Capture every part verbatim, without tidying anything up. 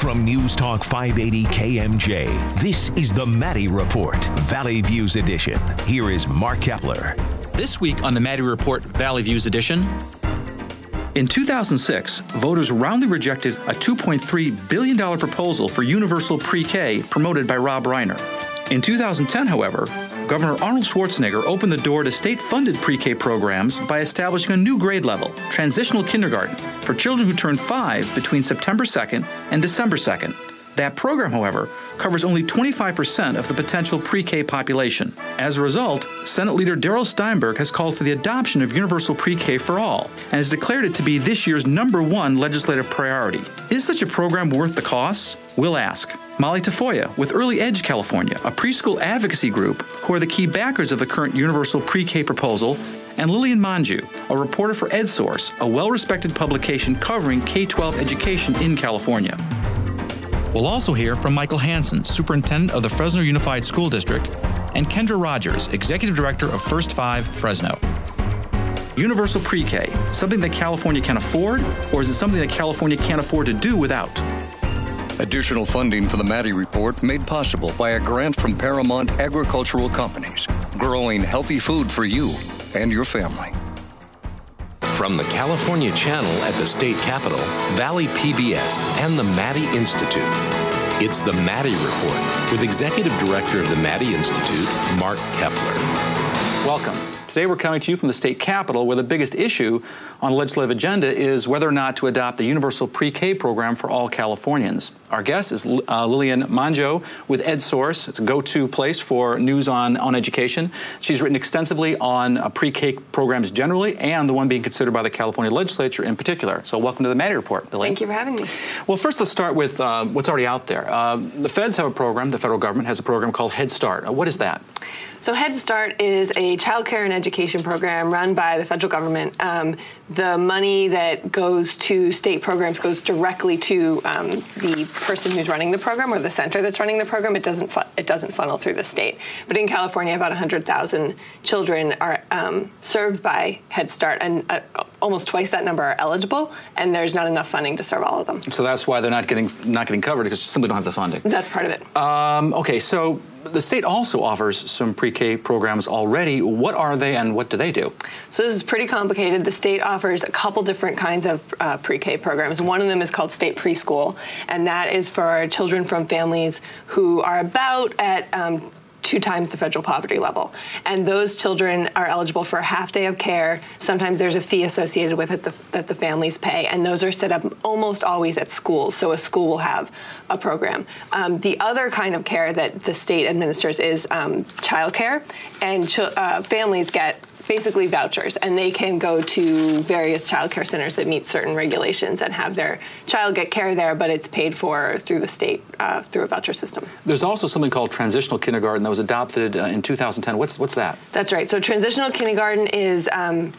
From News Talk five eighty K M J, this is the Maddie Report, Valley Views Edition. Here is Mark Kepler. This week on the Maddie Report, Valley Views Edition. In two thousand six, voters roundly rejected a two point three billion dollars proposal for universal pre-K promoted by Rob Reiner. In two thousand ten, however, Governor Arnold Schwarzenegger opened the door to state-funded pre-K programs by establishing a new grade level, transitional kindergarten, for children who turn five between September second and December second. That program, however, covers only twenty-five percent of the potential pre-K population. As a result, Senate Leader Darrell Steinberg has called for the adoption of universal pre-K for all and has declared it to be this year's number one legislative priority. Is such a program worth the costs? We'll ask. Molly Tafoya with Early Edge California, a preschool advocacy group who are the key backers of the current universal pre-K proposal, and Lillian Manju, a reporter for EdSource, a well-respected publication covering K twelve education in California. We'll also hear from Michael Hansen, Superintendent of the Fresno Unified School District, and Kendra Rogers, Executive Director of First Five Fresno. Universal pre-K, something that California can afford, or is it something that California can't afford to do without? Additional funding for the Maddie Report made possible by a grant from Paramount Agricultural Companies, growing healthy food for you and your family. From the California Channel at the state capitol, Valley P B S, and the Maddie Institute, it's the Maddie Report with Executive Director of the Maddie Institute, Mark Kepler. Welcome. Today we're coming to you from the state capitol, where the biggest issue on the legislative agenda is whether or not to adopt the universal pre-K program for all Californians. Our guest is uh, Lillian Manju with EdSource. It's a go-to place for news on, on education. She's written extensively on uh, pre-K programs generally and the one being considered by the California legislature in particular. So welcome to the Maddie Report, Lillian. Thank you for having me. Well, first let's start with uh, what's already out there. Uh, the feds have a program, the federal government has a program called Head Start. Uh, what is that? So Head Start is a child care and education program run by the federal government. Um, the money that goes to state programs goes directly to um, the person who's running the program or the center that's running the program. It doesn't fu- it doesn't funnel through the state. But in California, about one hundred thousand children are um, served by Head Start, and uh, almost twice that number are eligible, and there's not enough funding to serve all of them. So that's why they're not getting not getting covered, because you simply don't have the funding. That's part of it. Um, okay, so the state also offers some pre-K programs already. What are they and what do they do? So this is pretty complicated. The state offers a couple different kinds of uh, pre-K programs. One of them is called state preschool, and that is for children from families who are about at um, two times the federal poverty level. And those children are eligible for a half day of care. Sometimes there's a fee associated with it the, that the families pay, and those are set up almost always at schools, so a school will have a program. Um, the other kind of care that the state administers is um, child care, and ch- uh, families get basically vouchers, and they can go to various child care centers that meet certain regulations and have their child get care there, but it's paid for through the state uh, through a voucher system. There's also something called transitional kindergarten that was adopted uh, in two thousand ten. What's what's that? That's right. So transitional kindergarten is um,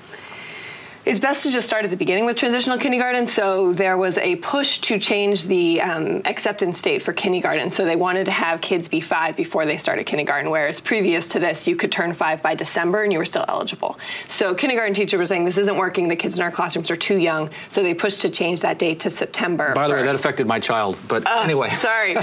it's best to just start at the beginning with transitional kindergarten. So there was a push to change the um, acceptance date for kindergarten. So they wanted to have kids be five before they started kindergarten, whereas previous to this, you could turn five by December and you were still eligible. So kindergarten teachers were saying, this isn't working. The kids in our classrooms are too young. So they pushed to change that date to September By the first. way, that affected my child, but uh, anyway. Sorry.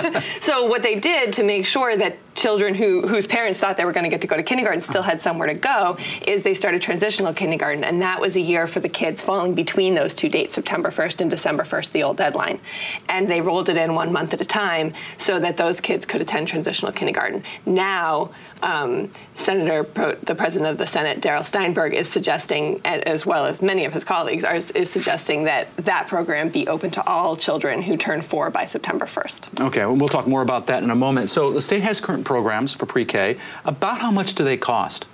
So what they did to make sure that children who whose parents thought they were going to get to go to kindergarten still had somewhere to go is they started transitional kindergarten, and that was a year for the kids falling between those two dates, September first and December first, the old deadline. And they rolled it in one month at a time so that those kids could attend transitional kindergarten. Now, um, Senator, Pro, the president of the Senate, Darrell Steinberg, is suggesting, as well as many of his colleagues, are, is suggesting that that program be open to all children who turn four by September first. Okay, well, we'll talk more about that in a moment. So the state has current programs for pre-K. About how much do they cost?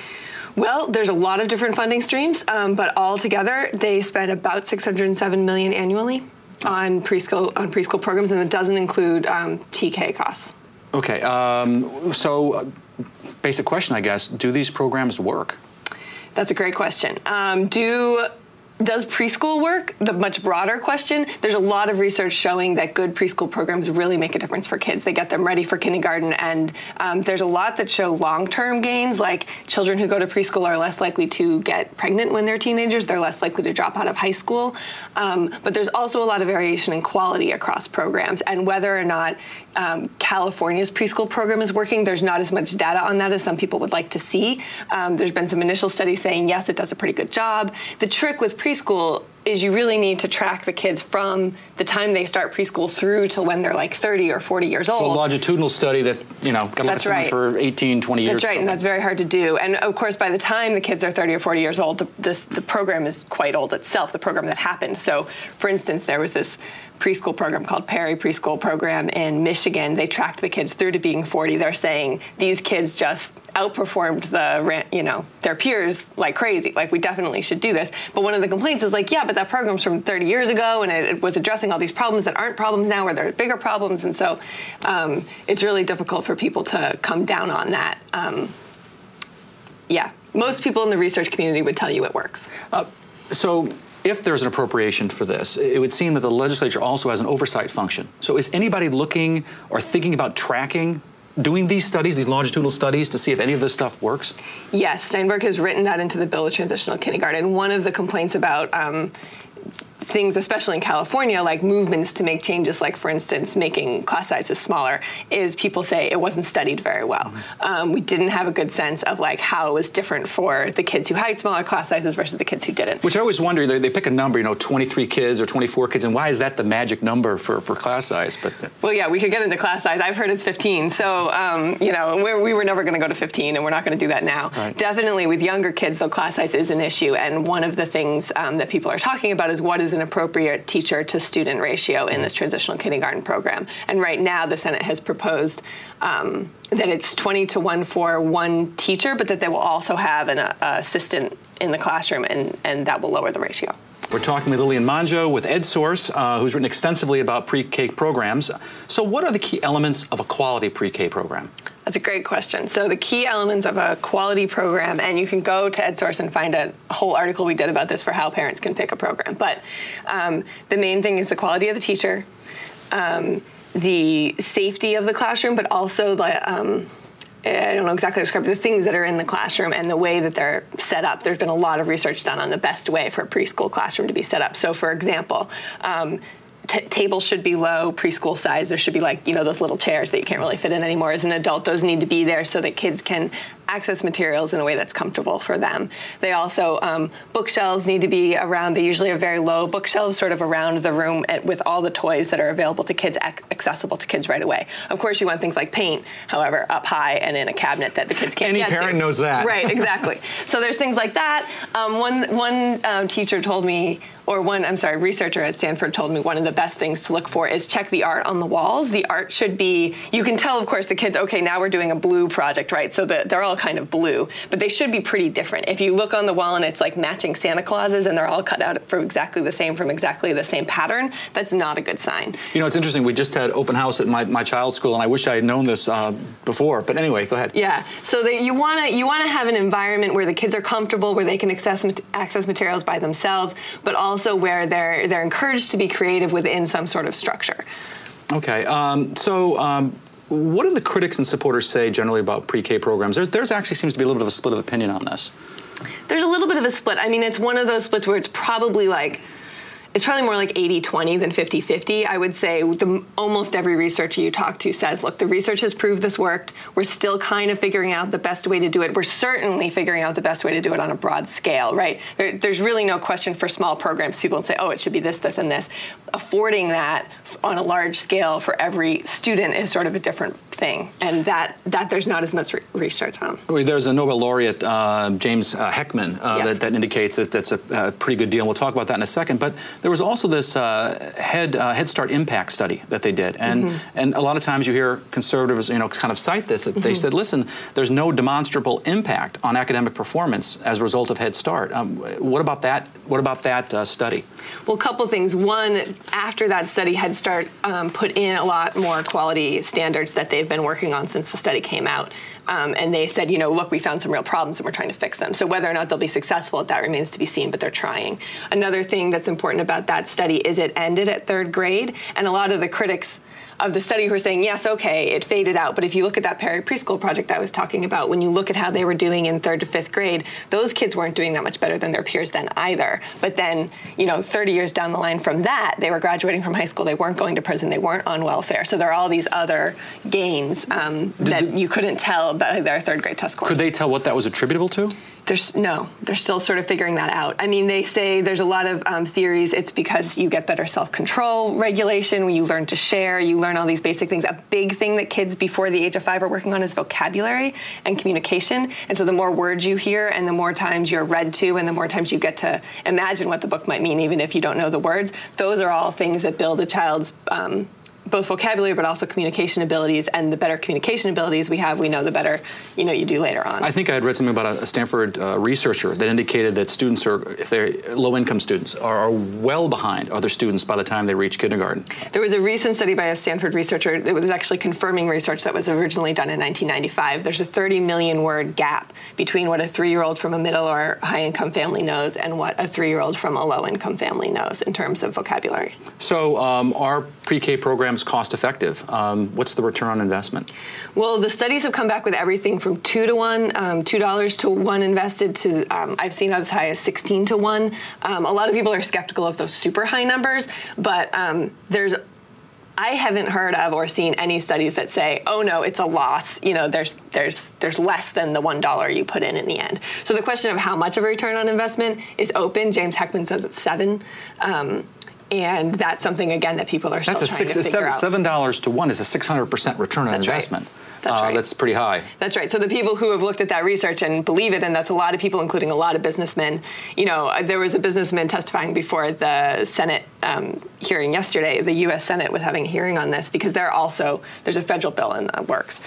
Well, there's a lot of different funding streams, um, but all together, they spend about six hundred seven million dollars annually on preschool on preschool programs, and it doesn't include um, T K costs. Okay, um, so uh, basic question, I guess, do these programs work? That's a great question. Um, do Does preschool work? The much broader question. There's a lot of research showing that good preschool programs really make a difference for kids. They get them ready for kindergarten, and um, there's a lot that show long-term gains, like children who go to preschool are less likely to get pregnant when they're teenagers. They're less likely to drop out of high school. Um, but there's also a lot of variation in quality across programs, and whether or not um, California's preschool program is working, there's not as much data on that as some people would like to see. Um, there's been some initial studies saying, yes, it does a pretty good job. The trick with preschool is you really need to track the kids from the time they start preschool through to when they're like thirty or forty years old. So a longitudinal study that, you know, got to look at someone for eighteen, twenty years. That's right, and that's very hard to do. And of course, by the time the kids are thirty or forty years old, the, this, the program is quite old itself, the program that happened. So, for instance, there was this preschool program called Perry Preschool Program in Michigan. They tracked the kids through to being forty. They're saying these kids just outperformed the, you know, their peers like crazy. Like, we definitely should do this. But one of the complaints is like, yeah, but that program's from thirty years ago, and it, it was addressing all these problems that aren't problems now, where there are bigger problems. And so um, it's really difficult for people to come down on that. Um, yeah, most people in the research community would tell you it works. Uh, so if there's an appropriation for this, it would seem that the legislature also has an oversight function. So is anybody looking or thinking about tracking, doing these studies, these longitudinal studies, to see if any of this stuff works? Yes, Steinberg has written that into the Bill of Transitional Kindergarten. One of the complaints about um, things, especially in California, like movements to make changes, like, for instance, making class sizes smaller, is people say it wasn't studied very well. Mm-hmm. Um, we didn't have a good sense of like how it was different for the kids who had smaller class sizes versus the kids who didn't. Which I always wonder, they, they pick a number, you know, twenty-three kids or twenty-four kids, and why is that the magic number for, for class size? But Well, yeah, we could get into class size. I've heard it's fifteen. So, um, you know, we're, we were never going to go to fifteen, and we're not going to do that now. Right. Definitely with younger kids, though, class size is an issue. And one of the things um, that people are talking about is what is an appropriate teacher to student ratio in this transitional kindergarten program. And right now, the Senate has proposed um, that it's twenty to one for one teacher, but that they will also have an uh, assistant in the classroom, and, and that will lower the ratio. We're talking with Lillian Monjo with EdSource, uh, who's written extensively about pre-K programs. So what are the key elements of a quality pre-K program? That's a great question. So the key elements of a quality program, and you can go to EdSource and find a whole article we did about this for how parents can pick a program. But um, the main thing is the quality of the teacher, um, the safety of the classroom, but also the um, I don't know exactly how to describe the things that are in the classroom and the way that they're set up. There's been a lot of research done on the best way for a preschool classroom to be set up. So, for example, um, T- tables should be low, preschool size. There should be, like, you know, those little chairs that you can't really fit in anymore as an adult. Those need to be there so that kids can access materials in a way that's comfortable for them. They also, um, bookshelves need to be around. They usually are very low bookshelves sort of around the room at, with all the toys that are available to kids, ac- accessible to kids right away. Of course, you want things like paint, however, up high and in a cabinet that the kids can't Any get to. Any parent knows that. Right, exactly. So there's things like that. Um, one one um, teacher told me, or one, I'm sorry, researcher at Stanford told me one of the best things to look for is check the art on the walls. The art should be, you can tell, of course, the kids, okay, now we're doing a blue project, right? So the, they're all kind of blue, but they should be pretty different. If you look on the wall and it's like matching Santa Clauses and they're all cut out from exactly the same, from exactly the same pattern, that's not a good sign. You know, it's interesting. We just had open house at my, my child's school, and I wish I had known this uh, before. But anyway, go ahead. Yeah. So that you want to you want to have an environment where the kids are comfortable, where they can access access materials by themselves, but also where they're they're encouraged to be creative within some sort of structure. Okay. Um, so. Um, What do the critics and supporters say generally about pre-K programs? There's, there's actually seems to be a little bit of a split of opinion on this. There's a little bit of a split. I mean, it's one of those splits where it's probably like, it's probably more like eighty twenty than fifty fifty. I would say the, almost every researcher you talk to says, look, the research has proved this worked. We're still kind of figuring out the best way to do it. We're certainly figuring out the best way to do it on a broad scale, right? There, there's really no question for small programs. People say, oh, it should be this, this, and this. Affording that on a large scale for every student is sort of a different thing, and that, that there's not as much re- research on. There's a Nobel laureate, uh, James uh, Heckman, uh, yes. that, that indicates that that's a, a pretty good deal. We'll talk about that in a second. But there was also this uh, Head uh, Head Start impact study that they did, and mm-hmm. and a lot of times you hear conservatives, you know, kind of cite this. Mm-hmm. They said, listen, there's no demonstrable impact on academic performance as a result of Head Start. Um, what about that? What about that uh, study? Well, a couple things. One, after that study, Head Start um, put in a lot more quality standards that they've been working on since the study came out. Um, and they said, you know, look, we found some real problems and we're trying to fix them. So whether or not they'll be successful, that remains to be seen, but they're trying. Another thing that's important about that study is it ended at third grade, and a lot of the critics of the study who are saying, yes, okay, it faded out. But if you look at that Perry preschool project I was talking about, when you look at how they were doing in third to fifth grade, those kids weren't doing that much better than their peers then either. But then, you know, thirty years down the line from that, they were graduating from high school, they weren't going to prison, they weren't on welfare. So there are all these other gains um, that you couldn't tell by their third grade test scores. Could they tell what that was attributable to? There's no, they're still sort of figuring that out. I mean, they say there's a lot of um, theories. It's because you get better self-control regulation when you learn to share, you learn all these basic things. A big thing that kids before the age of five are working on is vocabulary and communication. And so the more words you hear and the more times you're read to and the more times you get to imagine what the book might mean, even if you don't know the words, those are all things that build a child's um, both vocabulary but also communication abilities, and the better communication abilities we have, we know the better, you know, you do later on. I think I had read something about a Stanford uh, researcher that indicated that students are, if they're low-income students, are, are well behind other students by the time they reach kindergarten. There was a recent study by a Stanford researcher. It was actually confirming research that was originally done in nineteen ninety-five. There's a thirty million word gap between what a three-year-old from a middle or high-income family knows and what a three-year-old from a low-income family knows in terms of vocabulary. So um, our pre-K programs cost effective. Um, what's the return on investment? Well, the studies have come back with everything from two to one, um, two dollars to one invested to um, I've seen as high as sixteen to one. Um, a lot of people are skeptical of those super high numbers, but um, there's I haven't heard of or seen any studies that say, oh no, it's a loss. You know, there's there's there's less than the one dollar you put in in the end. So the question of how much of a return on investment is open. James Heckman says it's seven. Um, And that's something, again, that people are still that's a trying six, to figure seven, out. seven dollars to one is a six hundred percent return on That's investment. Right. That's uh, right. That's pretty high. That's right. So the people who have looked at that research and believe it, and that's a lot of people, including a lot of businessmen. You know, there was a businessman testifying before the Senate um, hearing yesterday. The U S Senate was having a hearing on this because they're also, there's a federal bill in the works.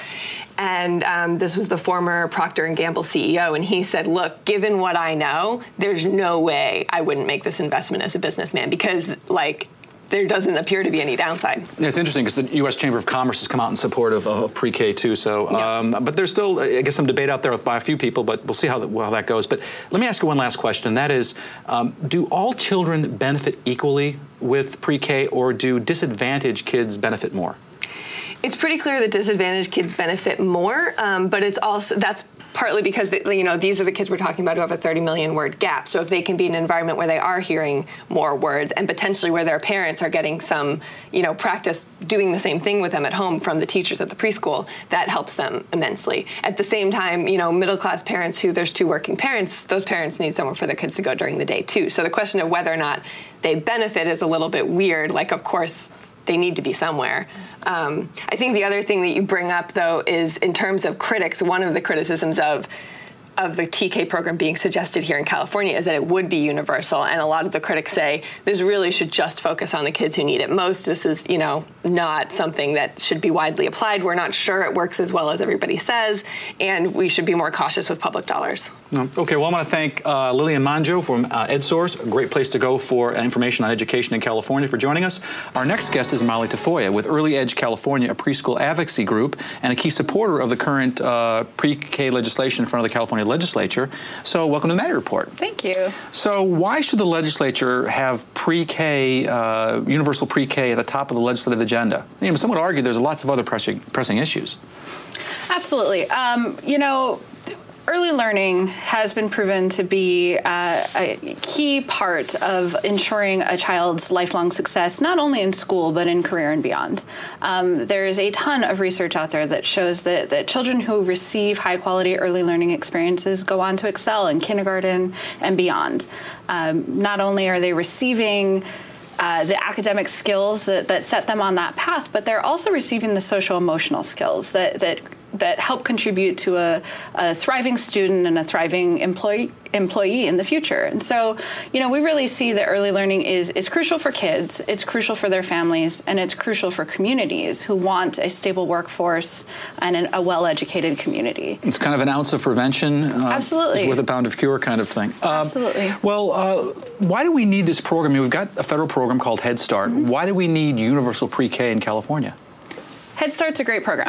And um, this was the former Procter and Gamble C E O, and he said, look, given what I know, there's no way I wouldn't make this investment as a businessman because, like, there doesn't appear to be any downside. Yeah, it's interesting because the U S Chamber of Commerce has come out in support of, of pre-K too. So, um, yeah. But there's still, I guess, some debate out there by a few people. But we'll see how that, how that goes. But let me ask you one last question. That is, um, do all children benefit equally with pre-K, or do disadvantaged kids benefit more? It's pretty clear that disadvantaged kids benefit more, um, but it's also that's partly because they, you know these are the kids we're talking about who have a thirty million word gap. So if they can be in an environment where they are hearing more words and potentially where their parents are getting some you know practice doing the same thing with them at home from the teachers at the preschool, that helps them immensely. At the same time, you know middle class parents who there's two working parents, those parents need somewhere for their kids to go during the day too. So the question of whether or not they benefit is a little bit weird. Like, of course, they need to be somewhere. Um, I think the other thing that you bring up, though, is in terms of critics, one of the criticisms of of the T K program being suggested here in California is that it would be universal. And a lot of the critics say this really should just focus on the kids who need it most. This is, you know, not something that should be widely applied. We're not sure it works as well as everybody says, and we should be more cautious with public dollars. No. Okay, well, I want to thank uh, Lillian Manjo from uh, EdSource, a great place to go for information on education in California, for joining us. Our next guest is Molly Tafoya with Early Edge California, a preschool advocacy group and a key supporter of the current uh, pre-K legislation in front of the California legislature. So welcome to the Maddie Report. Thank you. So why should the legislature have pre-K, uh, universal pre-K at the top of the legislative agenda? You know, some would argue there's lots of other pressing, pressing issues. Absolutely. Um, you know, early learning has been proven to be uh, a key part of ensuring a child's lifelong success, not only in school, but in career and beyond. Um, there is a ton of research out there that shows that, that children who receive high-quality early learning experiences go on to excel in kindergarten and beyond. Um, not only are they receiving Uh, the academic skills that, that set them on that path, but they're also receiving the social-emotional skills that that that help contribute to a, a thriving student and a thriving employee employee in the future. And so, you know, we really see that early learning is is crucial for kids, it's crucial for their families, and it's crucial for communities who want a stable workforce and an, a well-educated community. It's kind of an ounce of prevention. Uh, Absolutely. With a pound of cure kind of thing. Uh, Absolutely. Well, uh, why do we need this program? I mean, we've got a federal program called Head Start. Mm-hmm. Why do we need universal pre-K in California? Head Start's a great program.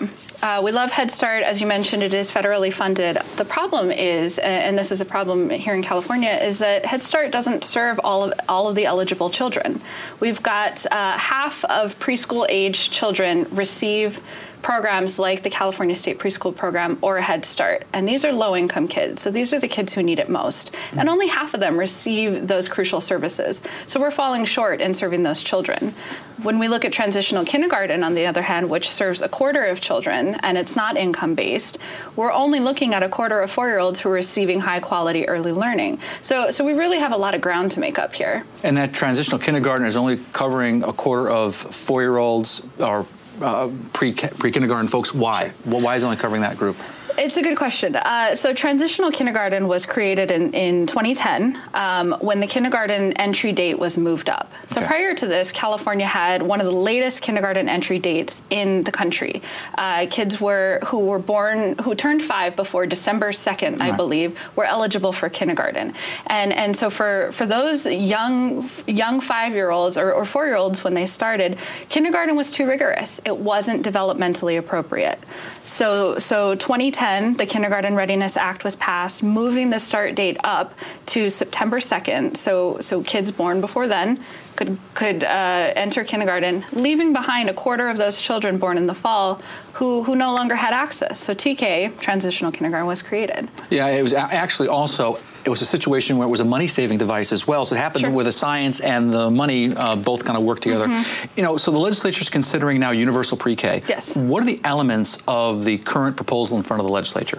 Uh, we love Head Start. As you mentioned, it is federally funded. The problem is, and this is a problem here in California, is that Head Start doesn't serve all of all of the eligible children. We've got uh, half of preschool-age children receive programs like the California State Preschool Program or Head Start. And these are low-income kids. So these are the kids who need it most. And only half of them receive those crucial services. So we're falling short in serving those children. When we look at transitional kindergarten, on the other hand, which serves a quarter of children, and it's not income-based, we're only looking at a quarter of four-year-olds who are receiving high-quality early learning. So, so we really have a lot of ground to make up here. And that transitional kindergarten is only covering a quarter of four-year-olds or Uh, pre, pre-kindergarten folks. Why? Sure. Well, why is it only covering that group? It's a good question. Uh, so transitional kindergarten was created in, in twenty ten um, when the kindergarten entry date was moved up. So okay. prior to this, California had one of the latest kindergarten entry dates in the country. Uh, kids were who were born, who turned five before December second, right. I believe, were eligible for kindergarten. And and so for, for those young young five-year-olds or, or four-year-olds when they started, kindergarten was too rigorous. It wasn't developmentally appropriate. So so twenty ten, the Kindergarten Readiness Act was passed, moving the start date up to September second. So so kids born before then could could uh, enter kindergarten, leaving behind a quarter of those children born in the fall who who no longer had access. So T K, transitional kindergarten, was created. Yeah, it was actually also, it was a situation where it was a money-saving device as well. So it happened sure. where the science and the money uh, both kind of work together. Mm-hmm. You know, so the legislature is considering now universal pre-K. Yes. What are the elements of the current proposal in front of the legislature?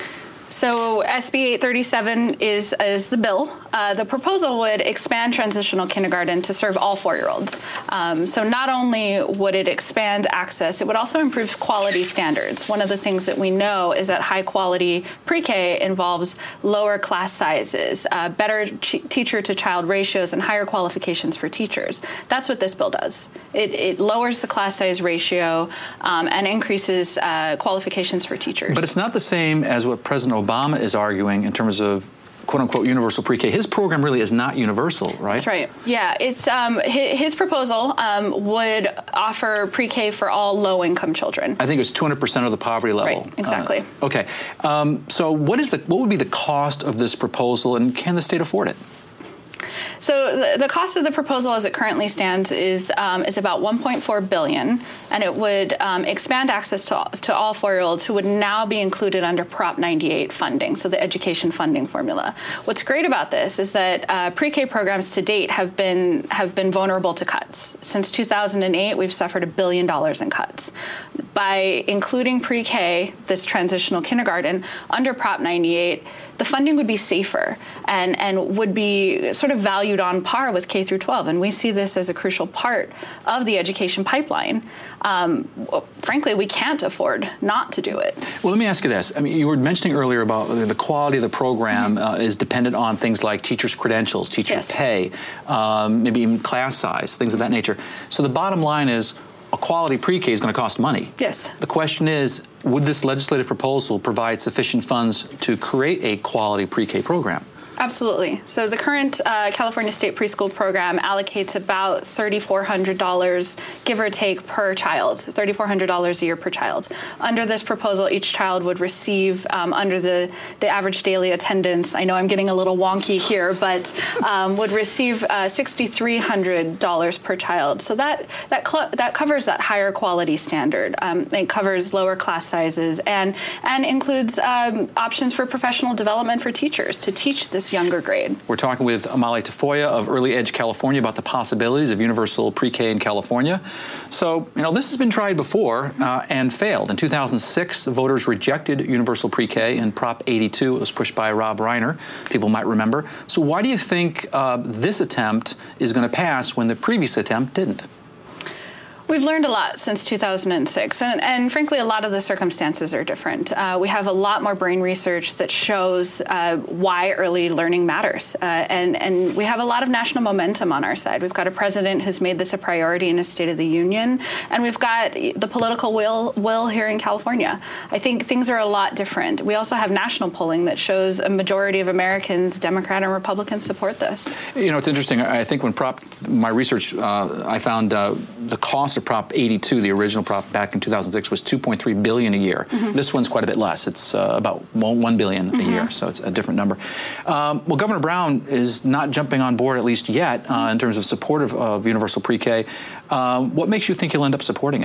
So S B eight thirty-seven is, is the bill. Uh, the proposal would expand transitional kindergarten to serve all four-year-olds. Um, so not only would it expand access, it would also improve quality standards. One of the things that we know is that high-quality pre-K involves lower class sizes, uh, better ch- teacher-to-child ratios, and higher qualifications for teachers. That's what this bill does. It, it lowers the class size ratio um, and increases uh, qualifications for teachers. But it's not the same as what President Obama is arguing in terms of quote-unquote universal pre-K. His program really is not universal, right? That's right. Yeah, it's um, his, his proposal um, would offer pre-K for all low-income children. I think it's two hundred percent of the poverty level. Right, exactly. Uh, okay. Um, so what is the what would be the cost of this proposal, and can the state afford it? So the, the cost of the proposal as it currently stands is um, is about one point four billion dollars, and it would um, expand access to, to all four-year-olds who would now be included under Prop ninety-eight funding, so the education funding formula. What's great about this is that uh, pre-K programs to date have been have been vulnerable to cuts. Since two thousand eight, we've suffered a billion dollars in cuts. By including pre-K, this transitional kindergarten, under Prop ninety-eight, the funding would be safer and, and would be sort of valued on par with K through twelve. And we see this as a crucial part of the education pipeline. Um, frankly, we can't afford not to do it. Well, let me ask you this. I mean, you were mentioning earlier about the quality of the program mm-hmm. uh, is dependent on things like teachers' credentials, teacher yes. pay, um, maybe even class size, things of that nature. So the bottom line is, a quality pre-K is going to cost money. Yes. The question is, would this legislative proposal provide sufficient funds to create a quality pre-K program? Absolutely. So the current uh, California State Preschool Program allocates about three thousand four hundred dollars, give or take, per child, three thousand four hundred dollars a year per child. Under this proposal, each child would receive, um, under the, the average daily attendance, I know I'm getting a little wonky here, but um, would receive uh, six thousand three hundred dollars per child. So that that cl- that covers that higher quality standard. Um, it covers lower class sizes and, and includes um, options for professional development for teachers to teach this younger grade. We're talking with Amalie Tafoya of Early Edge California about the possibilities of universal pre-K in California. So, you know, this has been tried before uh, and failed. In two thousand six, the voters rejected universal pre-K in Prop eighty-two. It was pushed by Rob Reiner. People might remember. So why do you think uh, this attempt is going to pass when the previous attempt didn't? We've learned a lot since two thousand six, and, and frankly, a lot of the circumstances are different. Uh, we have a lot more brain research that shows uh, why early learning matters, uh, and, and we have a lot of national momentum on our side. We've got a president who's made this a priority in his State of the Union, and we've got the political will, will here in California. I think things are a lot different. We also have national polling that shows a majority of Americans, Democrat and Republican, support this. You know, it's interesting. I think when prop, my research, uh, I found uh, the cost of Prop eighty-two, the original prop back in two thousand six, was two point three billion dollars a year. Mm-hmm. This one's quite a bit less. It's uh, about one billion dollars mm-hmm. a year, so it's a different number. Um, well, Governor Brown is not jumping on board, at least yet, uh, in terms of support of, of universal pre-K. Um, what makes you think he'll end up supporting it?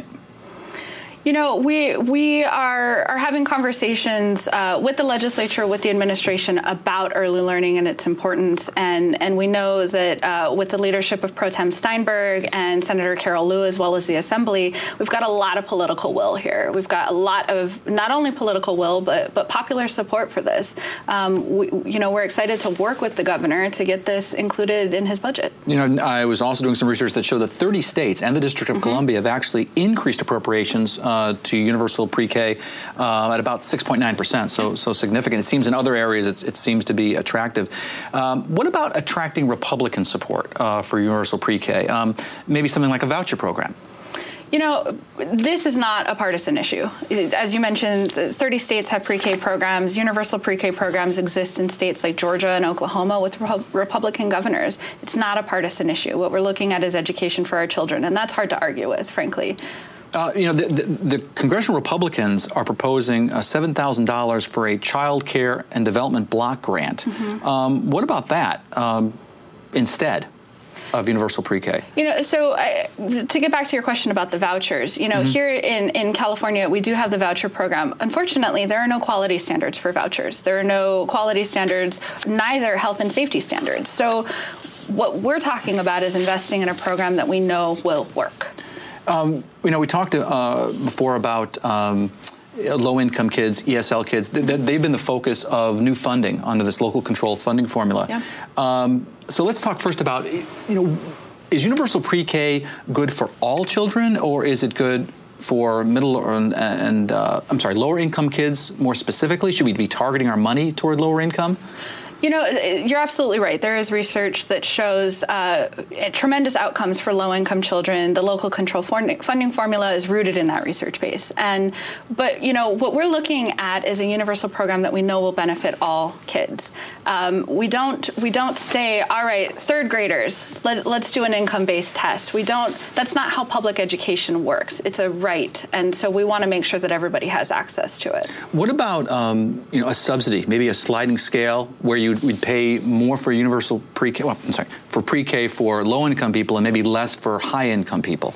You know, we we are, are having conversations uh, with the legislature, with the administration about early learning and its importance. And, and we know that uh, with the leadership of Pro Tem Steinberg and Senator Carol Liu, as well as the Assembly, we've got a lot of political will here. We've got a lot of not only political will, but, but popular support for this. Um, we, you know, we're excited to work with the governor to get this included in his budget. You know, I was also doing some research that showed that thirty states and the District of mm-hmm. Columbia have actually increased appropriations uh, Uh, to universal pre-K uh, at about six point nine percent, so so significant. It seems in other areas it's, it seems to be attractive. Um, what about attracting Republican support uh, for universal pre-K? Um, maybe something like a voucher program? You know, this is not a partisan issue. As you mentioned, thirty states have pre-K programs. Universal pre-K programs exist in states like Georgia and Oklahoma with Republican governors. It's not a partisan issue. What we're looking at is education for our children, and that's hard to argue with, frankly. Uh, you know, the, the, the congressional Republicans are proposing uh, seven thousand dollars for a child care and development block grant. Mm-hmm. Um, what about that um, instead of universal pre-K? You know, so I, to get back to your question about the vouchers, you know, mm-hmm. here in, in California, we do have the voucher program. Unfortunately, there are no quality standards for vouchers. There are no quality standards, neither health and safety standards. So what we're talking about is investing in a program that we know will work. Um, you know, we talked uh, before about um, low-income kids, E S L kids. They've been the focus of new funding under this local control funding formula. Yeah. Um, so let's talk first about, you know, is universal pre-K good for all children, or is it good for middle and, and uh, I'm sorry, lower-income kids more specifically? Should we be targeting our money toward lower income? You know, you're absolutely right. There is research that shows uh, tremendous outcomes for low-income children. The local control funding formula is rooted in that research base. And, but, you know, what we're looking at is a universal program that we know will benefit all kids. Um, we don't we don't say, all right, third graders, let, let's do an income-based test. We don't. That's not how public education works. It's a right, and so we want to make sure that everybody has access to it. What about um, you know, a subsidy, maybe a sliding scale where you we'd pay more for universal pre-K, well, I'm sorry, for pre-K for low-income people and maybe less for high-income people?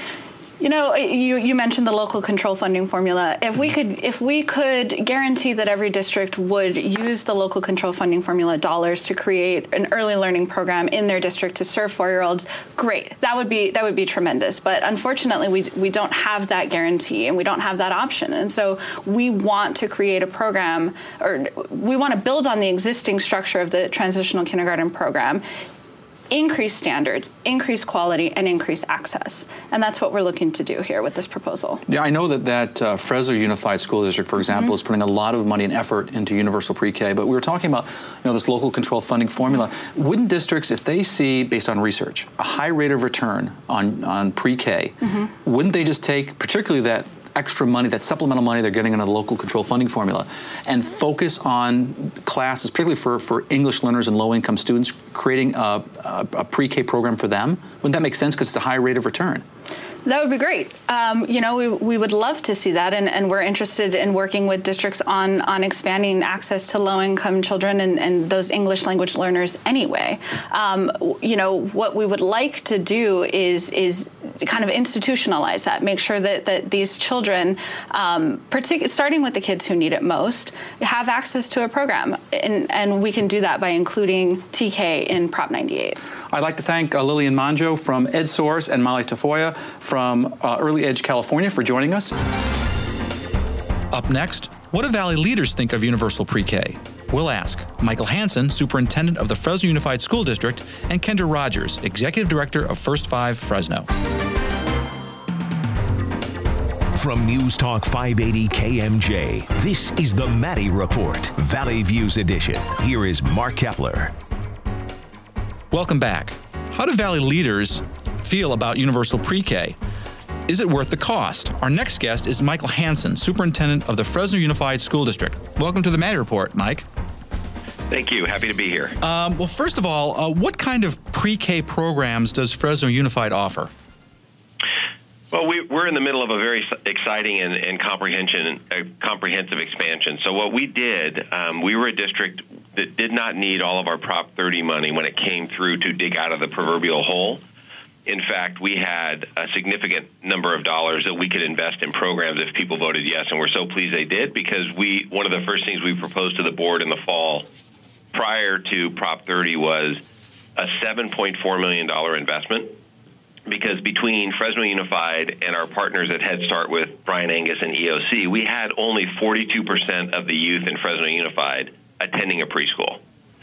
You know, you, you mentioned the local control funding formula. If we could, if we could guarantee that every district would use the local control funding formula dollars to create an early learning program in their district to serve four-year-olds, great. That would be that would be tremendous. But unfortunately, we we don't have that guarantee and we don't have that option. And so we want to create a program, or we want to build on the existing structure of the transitional kindergarten program. Increase standards, increase quality, and increase access. And that's what we're looking to do here with this proposal. Yeah, I know that, that uh, Fresno Unified School District, for example, mm-hmm. is putting a lot of money and effort into universal pre-K. But we were talking about, you know, this local control funding formula. Mm-hmm. Wouldn't districts, if they see, based on research, a high rate of return on, on pre-K, mm-hmm. wouldn't they just take, particularly that extra money, that supplemental money they're getting under the local control funding formula, and focus on classes, particularly for, for English learners and low-income students, creating a, a, a pre-K program for them? Wouldn't that make sense because it's a high rate of return? That would be great. Um, you know, we, we would love to see that, and, and we're interested in working with districts on, on expanding access to low-income children and, and those English language learners anyway. Um, you know, what we would like to do is is kind of institutionalize that, make sure that, that these children, um, partic- starting with the kids who need it most, have access to a program, and, and we can do that by including T K in Prop ninety-eight. I'd like to thank uh, Lillian Monjo from EdSource and Molly Tafoya from uh, Early Edge California for joining us. Up next, what do Valley leaders think of universal pre-K? We'll ask Michael Hansen, Superintendent of the Fresno Unified School District, and Kendra Rogers, Executive Director of First Five Fresno. From News Talk five eighty K M J, this is the Maddie Report, Valley Views Edition. Here is Mark Kepler. Welcome back. How do Valley leaders feel about universal pre-K? Is it worth the cost? Our next guest is Michael Hansen, Superintendent of the Fresno Unified School District. Welcome to the Maddie Report, Mike. Thank you. Happy to be here. Um, well, first of all, uh, what kind of pre-K programs does Fresno Unified offer? Well, we, we're in the middle of a very exciting and, and comprehension, uh, comprehensive expansion. So what we did, um, we were a district that did not need all of our Prop thirty money when it came through to dig out of the proverbial hole. In fact, we had a significant number of dollars that we could invest in programs if people voted yes, and we're so pleased they did, because we one of the first things we proposed to the board in the fall prior to Prop thirty was a seven point four million dollars investment, because between Fresno Unified and our partners at Head Start with Brian Angus and E O C, we had only forty-two percent of the youth in Fresno Unified attending a preschool.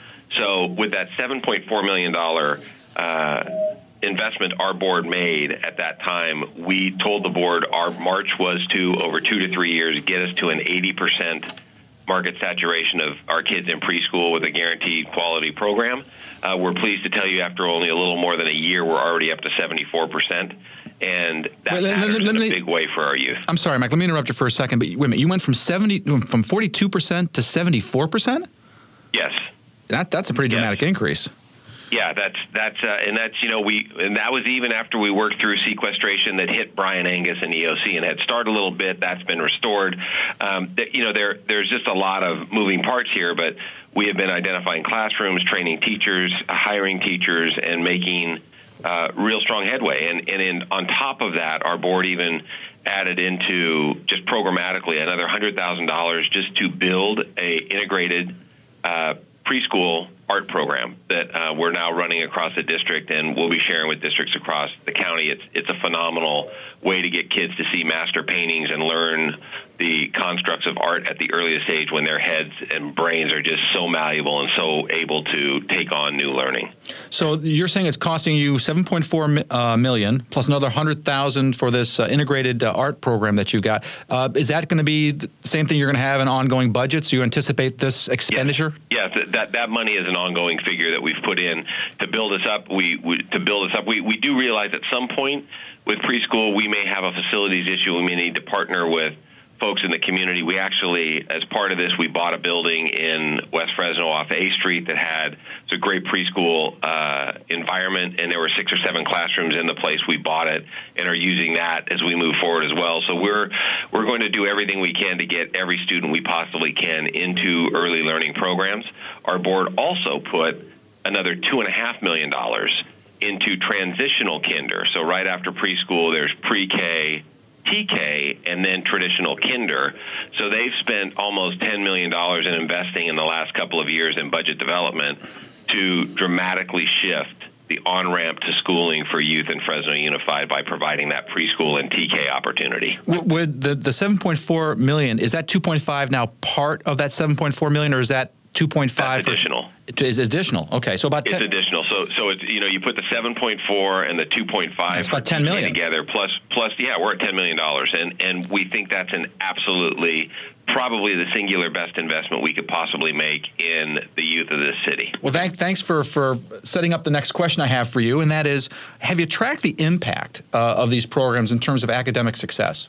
So with that seven point four million dollars uh, investment our board made at that time, we told the board our march was to, over two to three years, get us to an eighty percent market saturation of our kids in preschool with a guaranteed quality program. Uh, we're pleased to tell you after only a little more than a year, we're already up to seventy-four percent. And that wait, matters let, let, in let, a big way for our youth. I'm sorry, Mike, let me interrupt you for a second, but wait a minute, you went from seventy, from forty-two percent to seventy-four percent? Yes. That, that's a pretty dramatic yes. increase. Yeah, that's that's uh, and that's you know we and that was even after we worked through sequestration that hit Brian Angus and E O C and Head Start a little bit. That's been restored. Um, that, you know, there there's just a lot of moving parts here, but we have been identifying classrooms, training teachers, hiring teachers, and making uh, real strong headway. And and in, on top of that, our board even added into just programmatically another one hundred thousand dollars just to build a integrated uh, preschool art program that uh, we're now running across the district, and we'll be sharing with districts across the county. It's it's a phenomenal way to get kids to see master paintings and learn the constructs of art at the earliest age when their heads and brains are just so malleable and so able to take on new learning. So you're saying it's costing you seven point four uh, million dollars plus another one hundred thousand dollars for this uh, integrated uh, art program that you've got. Uh, is that going to be the same thing you're going to have in ongoing budgets? Do you anticipate this expenditure? Yes, yes, that that money is an ongoing figure that we've put in to build us up. We, we to build us up. We we do realize at some point with preschool we may have a facilities issue. We may need to partner with folks in the community. We actually, as part of this, we bought a building in West Fresno off A Street that had it's a great preschool uh, environment, and there were six or seven classrooms in the place. We bought it and are using that as we move forward as well. So we're we're going to do everything we can to get every student we possibly can into early learning programs. Our board also put another two and a half million dollars into transitional kinder. So right after preschool, there's pre-K, T K, and then traditional kinder. So they've spent almost ten million dollars in investing in the last couple of years in budget development to dramatically shift the on-ramp to schooling for youth in Fresno Unified by providing that preschool and T K opportunity. Would the, the seven point four million dollars, is that two point five now part of that seven point four million dollars, or is that two point five? That's additional. Is additional. Okay, so about ten. It's additional. So, so it's, you know, you put the seven point four and the two point five. It's about ten million together. Plus, plus, yeah, we're at ten million dollars, and and we think that's an absolutely, probably the singular best investment we could possibly make in the youth of this city. Well, thank, thanks for for setting up the next question I have for you, and that is: have you tracked the impact uh, of these programs in terms of academic success?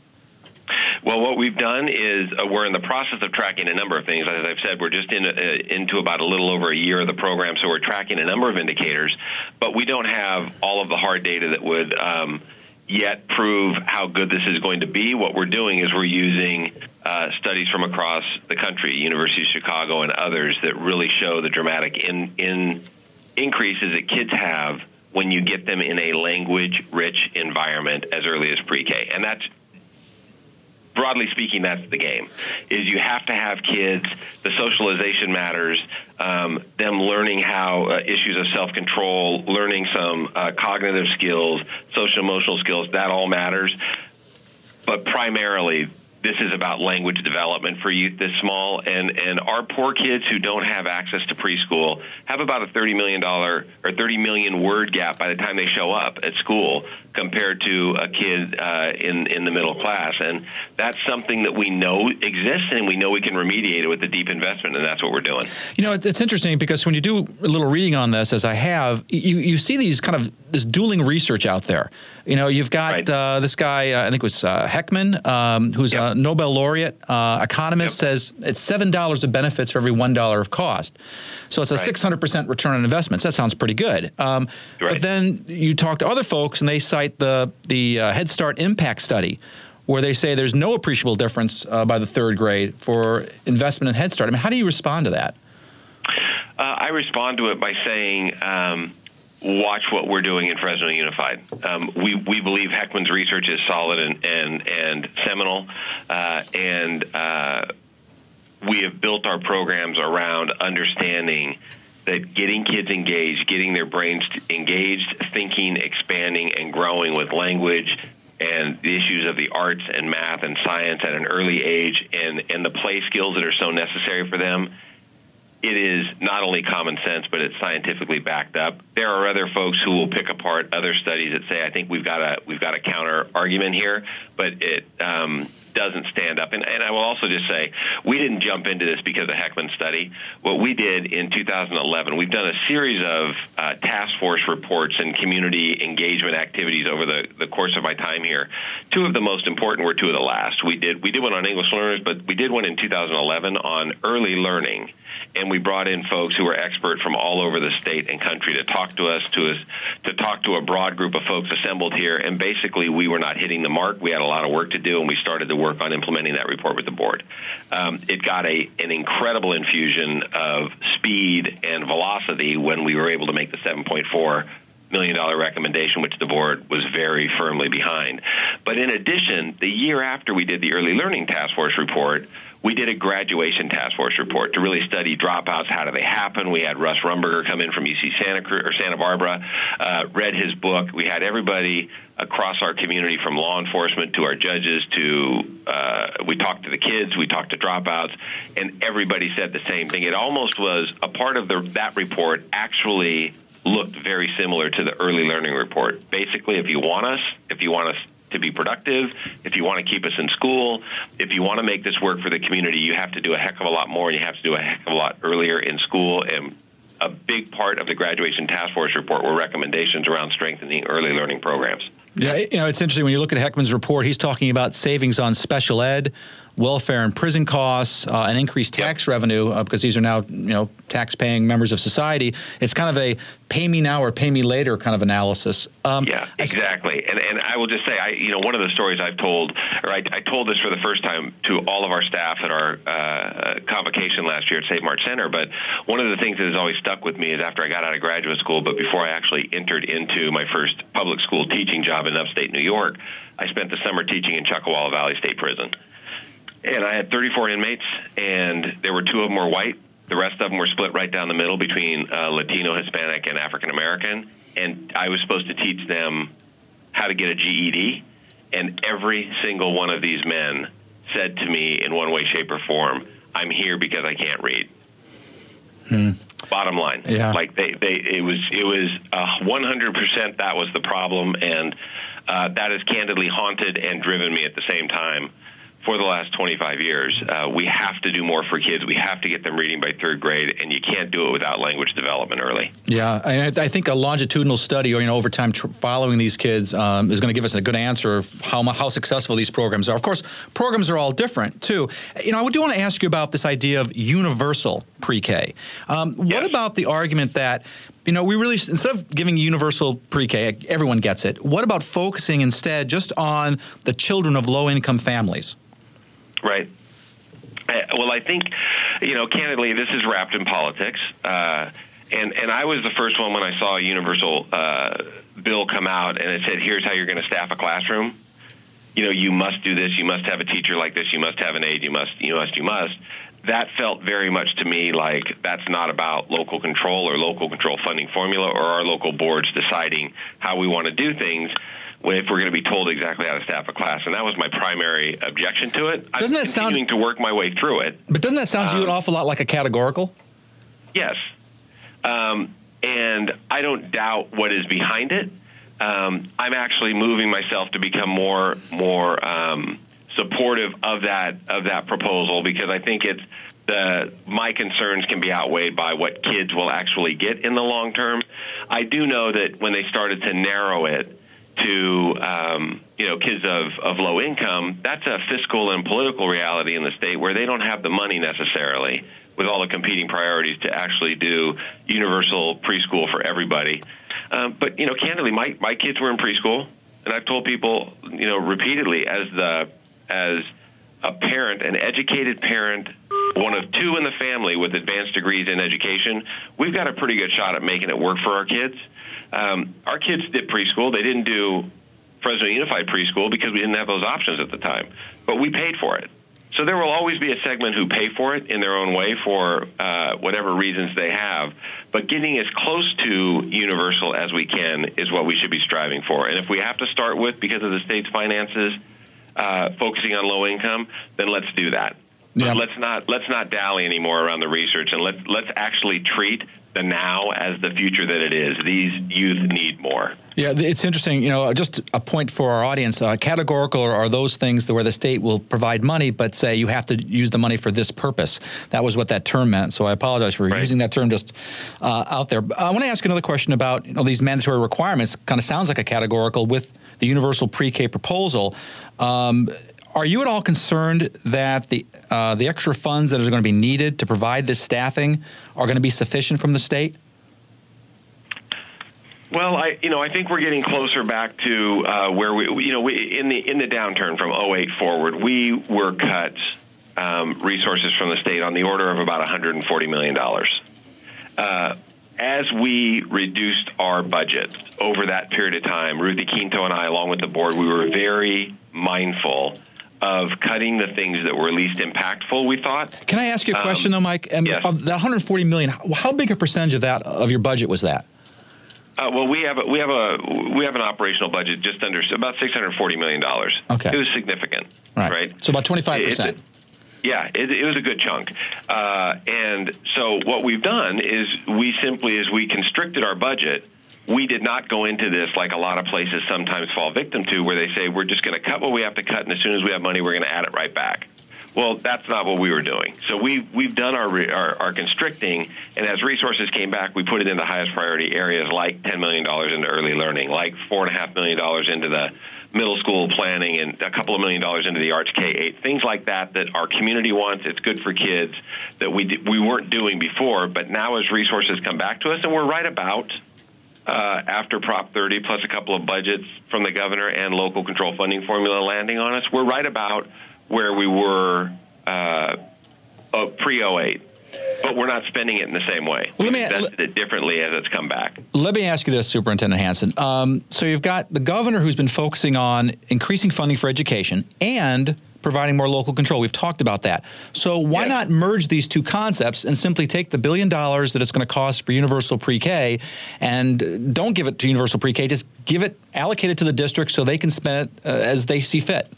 Well, what we've done is uh, we're in the process of tracking a number of things. As I've said, we're just in, uh, into about a little over a year of the program, so we're tracking a number of indicators, but we don't have all of the hard data that would um, yet prove how good this is going to be. What we're doing is we're using uh, studies from across the country, University of Chicago and others, that really show the dramatic in, in increases that kids have when you get them in a language-rich environment as early as pre-K. And that's broadly speaking, that's the game, is you have to have kids, the socialization matters, um, them learning how uh, issues of self-control, learning some uh, cognitive skills, social-emotional skills, that all matters. But primarily, this is about language development for youth this small, and, and our poor kids who don't have access to preschool have about a thirty million dollars or thirty million word gap by the time they show up at school compared to a kid uh, in, in the middle class. And that's something that we know exists, and we know we can remediate it with a deep investment, and that's what we're doing. You know, it's interesting because when you do a little reading on this, as I have, you, you see these kind of this dueling research out there. You know, you've got right. uh, this guy, uh, I think it was uh, Heckman, um, who's yep. Nobel laureate uh, economist, yep. says it's seven dollars of benefits for every one dollar of cost. So it's a right. six hundred percent return on investments. That sounds pretty good. Um, right. But then you talk to other folks, and they cite the, the uh, Head Start Impact Study, where they say there's no appreciable difference uh, by the third grade for investment in Head Start. I mean, how do you respond to that? Uh, I respond to it by saying, um, watch what we're doing in Fresno Unified. Um, we, we believe Heckman's research is solid and, and, and seminal, uh, and uh, we have built our programs around understanding that getting kids engaged, getting their brains engaged, thinking, expanding, and growing with language and the issues of the arts and math and science at an early age, and, and the play skills that are so necessary for them, it is not only common sense, but it's scientifically backed up. There are other folks who will pick apart other studies that say, I think we've got a we've got a counter argument here, but it um, doesn't stand up. And, and I will also just say, we didn't jump into this because of Heckman's study. What we did in two thousand eleven, we've done a series of uh, task force reports and community engagement activities over the, the course of my time here. Two of the most important were two of the last. We did we did one on English learners, but we did one in two thousand eleven on early learning. And we brought in folks who were expert from all over the state and country to talk to us, to us, to talk to a broad group of folks assembled here. And basically, we were not hitting the mark. We had a lot of work to do, and we started to work on implementing that report with the board. Um, it got a an incredible infusion of speed and velocity when we were able to make the seven point four million dollars recommendation, which the board was very firmly behind. But in addition, the year after we did the early learning task force report, we did a graduation task force report to really study dropouts. How do they happen? We had Russ Rumberger come in from U C Santa Cruz or Santa Barbara, uh, read his book. We had everybody across our community, from law enforcement to our judges to uh, we talked to the kids, we talked to dropouts, and everybody said the same thing. It almost was a part of the, that report actually looked very similar to the early learning report. Basically, if you want us, if you want us to be productive, if you want to keep us in school, if you want to make this work for the community, you have to do a heck of a lot more, and you have to do a heck of a lot earlier in school. And a big part of the graduation task force report were recommendations around strengthening early learning programs. Yeah, you know, it's interesting when you look at Heckman's report, he's talking about savings on special ed, welfare and prison costs, uh, and increased tax yep. revenue, uh, because these are now, you know, tax-paying members of society. It's kind of a pay me now or pay me later kind of analysis. Um, yeah, exactly. And and I will just say, I you know, one of the stories I've told, or I, I told this for the first time to all of our staff at our uh, convocation last year at Save Mart Center, but one of the things that has always stuck with me is after I got out of graduate school, but before I actually entered into my first public school teaching job in upstate New York, I spent the summer teaching in Chuckawalla Valley State Prison. And I had thirty-four inmates, and there were two of them were white. The rest of them were split right down the middle between uh, Latino, Hispanic, and African American. And I was supposed to teach them how to get a G E D. And every single one of these men said to me in one way, shape, or form, I'm here because I can't read. Hmm. Bottom line. Yeah. Like they, they, it was, it was uh, one hundred percent that was the problem. And uh, that has candidly haunted and driven me at the same time. For the last twenty-five years, uh, we have to do more for kids. We have to get them reading by third grade, and you can't do it without language development early. Yeah, I, I think a longitudinal study, or you know, over time tr- following these kids, um, is going to give us a good answer of how how successful these programs are. Of course, programs are all different too. You know, I do want to ask you about this idea of universal pre-K. Um, what yes. about the argument that, you know, we really, instead of giving universal pre-K, everyone gets it. What about focusing instead just on the children of low-income families? Right. Uh, well, I think, you know, candidly, this is wrapped in politics. Uh, and, and I was the first one when I saw a universal uh, bill come out, and it said, here's how you're going to staff a classroom. You know, you must do this. You must have a teacher like this. You must have an aide. You must, you must, you must. That felt very much to me like that's not about local control or local control funding formula or our local boards deciding how we want to do things if we're going to be told exactly how to staff a class. And that was my primary objection to it. Doesn't I'm that continuing sound, to work my way through it. But doesn't that sound um, to you an awful lot like a categorical? Yes. Um, and I don't doubt what is behind it. Um, I'm actually moving myself to become more more um, supportive of that of that proposal, because I think it's the my concerns can be outweighed by what kids will actually get in the long term. I do know that when they started to narrow it to um, you know, kids of, of low income, that's a fiscal and political reality in the state where they don't have the money necessarily with all the competing priorities to actually do universal preschool for everybody. Um, but, you know, candidly, my, my kids were in preschool, and I've told people, you know, repeatedly as the as a parent, an educated parent, one of two in the family with advanced degrees in education, we've got a pretty good shot at making it work for our kids. Um, our kids did preschool. They didn't do Fresno Unified Preschool because we didn't have those options at the time, but we paid for it. So there will always be a segment who pay for it in their own way for uh, whatever reasons they have. But getting as close to universal as we can is what we should be striving for. And if we have to start with, because of the state's finances, uh, focusing on low income, then let's do that. Yeah. But let's not let's not dally anymore around the research, and let's let's actually treat the now as the future that it is. These youth need more. Yeah, it's interesting. You know, just a point for our audience. Uh, categorical are, are those things where the state will provide money, but say you have to use the money for this purpose. That was what that term meant. So I apologize for right. using that term just uh, out there. I want to ask another question about, you know, these mandatory requirements. Kind of sounds like a categorical with the universal pre-K proposal. Um, Are you at all concerned that the uh, the extra funds that are going to be needed to provide this staffing are going to be sufficient from the state? Well, I you know I think we're getting closer back to uh, where we you know we in the in the downturn from oh eight forward, we were cut um, resources from the state on the order of about one hundred forty million dollars. Uh, as we reduced our budget over that period of time, Ruthie Quinto and I, along with the board, we were very mindful of cutting the things that were least impactful, we thought. Can I ask you a question, um, though, Mike? Um, yes. Of that one hundred forty million dollars, how big a percentage of that of your budget was that? Uh, well, we have a, we have a we have an operational budget just under about six hundred forty million dollars. Okay, it was significant, right? right? So about twenty-five percent. Yeah, it, it was a good chunk. Uh, and so what we've done is we simply, as we constricted our budget, we did not go into this like a lot of places sometimes fall victim to, where they say, we're just going to cut what we have to cut, and as soon as we have money, we're going to add it right back. Well, that's not what we were doing. So we, we've done our, our, our constricting, and as resources came back, we put it in the highest priority areas, like ten million dollars into early learning, like four point five million dollars into the middle school planning, and a couple of million dollars into the Arts K eight, things like that that our community wants. It's good for kids that we, d- we weren't doing before, but now as resources come back to us, and we're right about Uh, after Prop thirty, plus a couple of budgets from the governor and local control funding formula landing on us, we're right about where we were uh, uh, pre oh eight. But we're not spending it in the same way. Well, We've invested it differently as it's come back. Let me ask you this, Superintendent Hansen. Um, so you've got the governor who's been focusing on increasing funding for education and providing more local control. We've talked about that. So why yes. not merge these two concepts and simply take the billion dollars that it's going to cost for universal pre-K and don't give it to universal pre-K, just give it, allocate it to the district so they can spend it uh, as they see fit?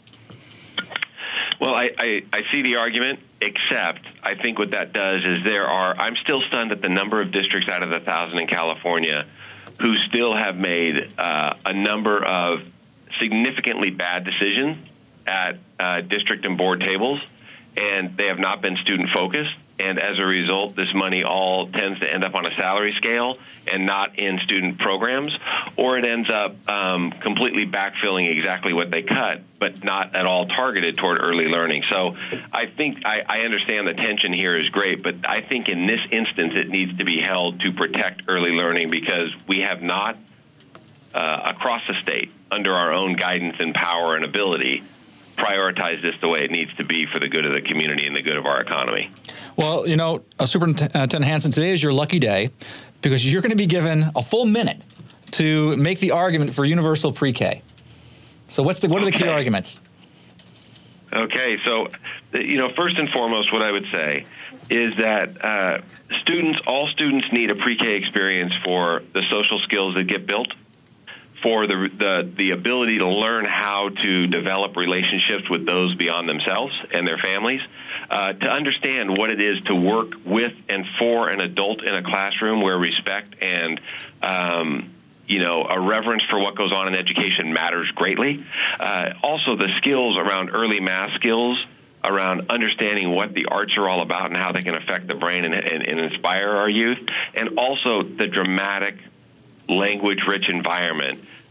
Well, I, I, I see the argument, except I think what that does is there are, I'm still stunned at the number of districts out of the thousand in California who still have made uh, a number of significantly bad decisions at uh, district and board tables, and they have not been student-focused. And as a result, this money all tends to end up on a salary scale and not in student programs, or it ends up um, completely backfilling exactly what they cut, but not at all targeted toward early learning. So I think I, I understand the tension here is great, but I think in this instance it needs to be held to protect early learning, because we have not, uh, across the state, under our own guidance and power and ability, prioritize this the way it needs to be for the good of the community and the good of our economy. Well, you know, uh, Superintendent Hansen, today is your lucky day because you're going to be given a full minute to make the argument for universal pre-K. So what's the, what are the okay. key arguments? Okay, so, you know, first and foremost, what I would say is that uh, students, all students need a pre-K experience for the social skills that get built, for the, the the ability to learn how to develop relationships with those beyond themselves and their families, uh, to understand what it is to work with and for an adult in a classroom where respect and um, you know, a reverence for what goes on in education matters greatly. Uh, also, the skills around early math skills, around understanding what the arts are all about and how they can affect the brain and, and, and inspire our youth, and also the dramatic, language-rich environment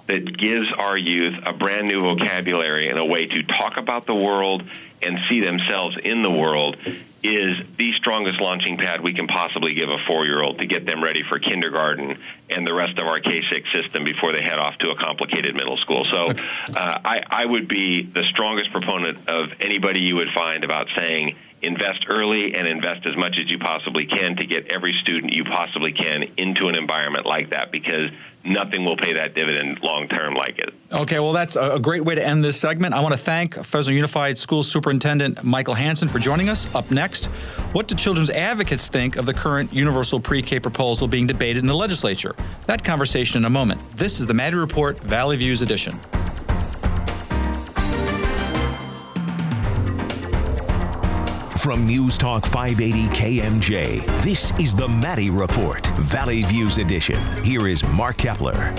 that gives our youth a brand new vocabulary and a way to talk about the world and see themselves in the world is the strongest launching pad we can possibly give a four-year-old to get them ready for kindergarten and the rest of our K six system before they head off to a complicated middle school. So uh, I, I would be the strongest proponent of anybody you would find about saying invest early and invest as much as you possibly can to get every student you possibly can into an environment like that, because nothing will pay that dividend long-term like it. Okay, well, that's a great way to end this segment. I want to thank Fresno Unified School Superintendent Michael Hansen for joining us. Up next, what do children's advocates think of the current universal pre-K proposal being debated in the legislature? That conversation in a moment. This is the Maddie Report Valley Views edition. From News Talk five eighty K M J, this is the Maddie Report, Valley Views edition. Here is Mark Kepler.